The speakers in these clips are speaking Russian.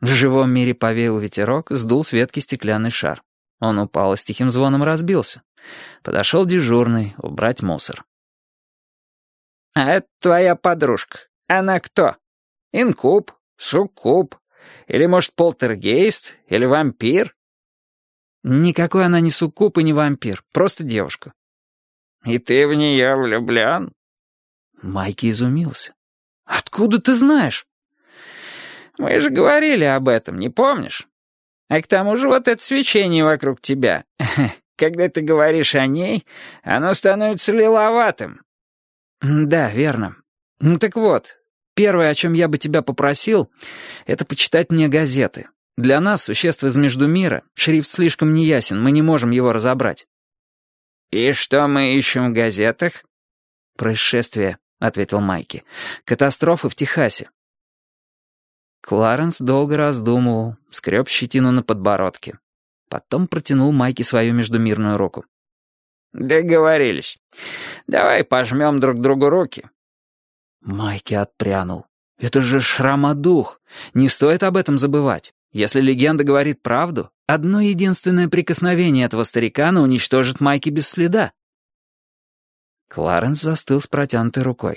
В живом мире повеял ветерок, сдул с ветки стеклянный шар. Он упал и с тихим звоном разбился. Подошел дежурный убрать мусор. «А это твоя подружка. Она кто? Инкуб? Суккуб? Или, может, полтергейст? Или вампир?» Никакой она не суккуб и не вампир, просто девушка. «И ты в нее влюблен?» Майки изумился. «Откуда ты знаешь?» «Мы же говорили об этом, не помнишь? А к тому же вот это свечение вокруг тебя. Когда ты говоришь о ней, оно становится лиловатым». «Да, верно. Ну так вот, первое, о чем я бы тебя попросил, это почитать мне газеты. Для нас, существ из Междумира, шрифт слишком неясен, мы не можем его разобрать». «И что мы ищем в газетах?» «Происшествие», — ответил Майки. «Катастрофы в Техасе». Кларенс долго раздумывал, скреб щетину на подбородке. Потом протянул Майке свою междумирную руку. «Договорились. Давай пожмем друг другу руки». Майки отпрянул. «Это же Шрамадух. Не стоит об этом забывать. Если легенда говорит правду, одно единственное прикосновение этого старикана уничтожит Майки без следа». Кларенс застыл с протянутой рукой.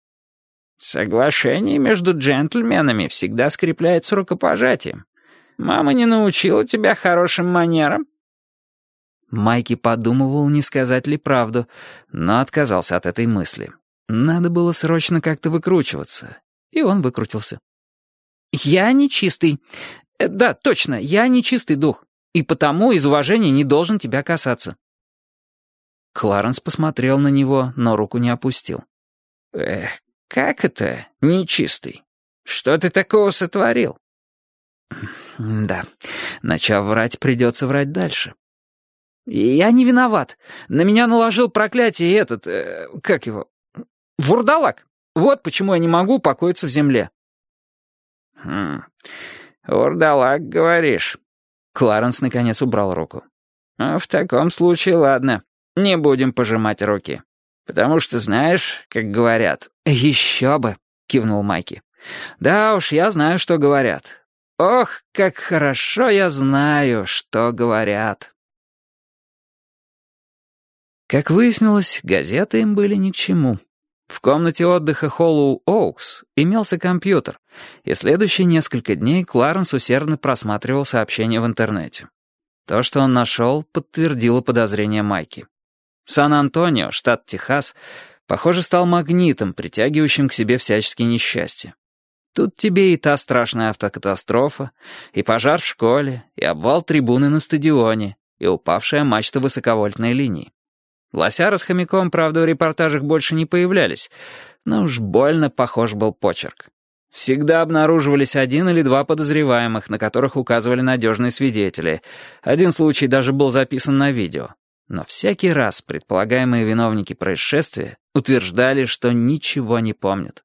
«Соглашение между джентльменами всегда скрепляется рукопожатием. Мама не научила тебя хорошим манерам?» Майки подумывал, не сказать ли правду, но отказался от этой мысли. Надо было срочно как-то выкручиваться, и он выкрутился. «Я нечистый. Да, точно, я нечистый дух, и потому из уважения не должен тебя касаться». Кларенс посмотрел на него, но руку не опустил. «Эх, как это нечистый? Что ты такого сотворил?» «Да, начав врать, придется врать дальше». «Я не виноват. На меня наложил проклятие этот... как его? Вурдалак. Вот почему я не могу покоиться в земле». Вурдалак, говоришь?» Кларенс наконец убрал руку. «В таком случае, ладно, не будем пожимать руки. Потому что, знаешь, как говорят...» «Еще бы», — кивнул Майки. «Да уж, я знаю, что говорят. Ох, как хорошо я знаю, что говорят». Как выяснилось, газеты им были ни к чему. В комнате отдыха Холлоу Оукс имелся компьютер, и следующие несколько дней Кларенс усердно просматривал сообщения в интернете. То, что он нашел, подтвердило подозрения Майки. Сан-Антонио, штат Техас, похоже, стал магнитом, притягивающим к себе всяческие несчастья. Тут тебе и та страшная автокатастрофа, и пожар в школе, и обвал трибуны на стадионе, и упавшая мачта высоковольтной линии. Лосяра с хомяком, правда, в репортажах больше не появлялись, но уж больно похож был почерк. Всегда обнаруживались один или два подозреваемых, на которых указывали надежные свидетели. Один случай даже был записан на видео. Но всякий раз предполагаемые виновники происшествия утверждали, что ничего не помнят.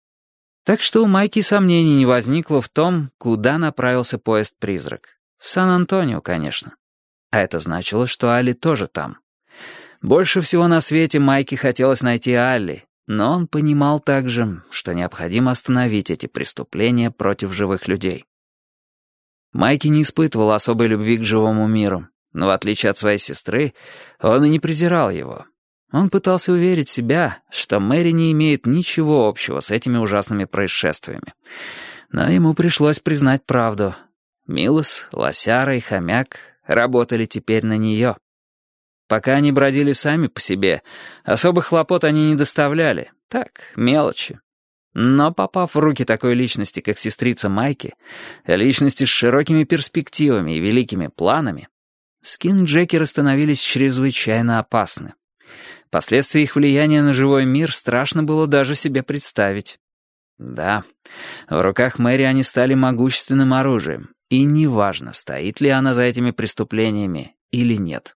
Так что у Майки сомнений не возникло в том, куда направился поезд-призрак. В Сан-Антонио, конечно. А это значило, что Алли тоже там. Больше всего на свете Майке хотелось найти Алли, но он понимал также, что необходимо остановить эти преступления против живых людей. Майки не испытывал особой любви к живому миру, но в отличие от своей сестры, он и не презирал его. Он пытался уверить себя, что Мэри не имеет ничего общего с этими ужасными происшествиями. Но ему пришлось признать правду. Милос, Лосяра и Хомяк работали теперь на нее. Пока они бродили сами по себе, особых хлопот они не доставляли. Так, мелочи. Но попав в руки такой личности, как сестрица Майки, личности с широкими перспективами и великими планами, скинджекеры становились чрезвычайно опасны. Последствия их влияния на живой мир страшно было даже себе представить. Да, в руках Мэри они стали могущественным оружием, и неважно, стоит ли она за этими преступлениями или нет.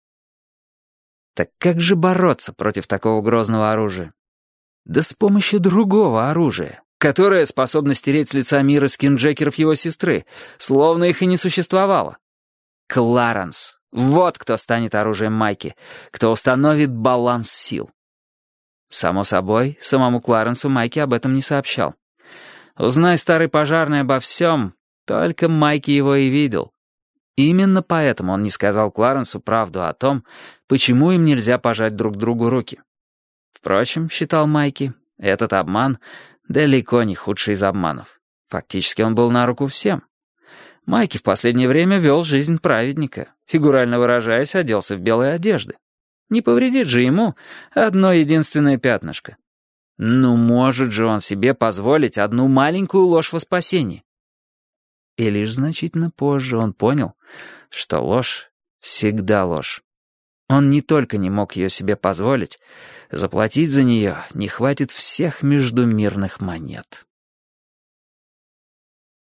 Так как же бороться против такого грозного оружия? Да с помощью другого оружия, которое способно стереть с лица мира скинджекеров его сестры, словно их и не существовало. Кларенс. Вот кто станет оружием Майки, кто установит баланс сил. Само собой, самому Кларенсу Майки об этом не сообщал. Узнай старый пожарный обо всем, Только Майки его и видел. Именно поэтому он не сказал Кларенсу правду о том, почему им нельзя пожать друг другу руки. Впрочем, считал Майки, этот обман далеко не худший из обманов. Фактически он был на руку всем. Майки в последнее время вел жизнь праведника, фигурально выражаясь, оделся в белые одежды. Не повредит же ему одно единственное пятнышко. Ну, может же он себе позволить одну маленькую ложь во спасении. И лишь значительно позже он понял, что ложь всегда ложь. Он не только не мог ее себе позволить, заплатить за нее не хватит всех междумирных монет.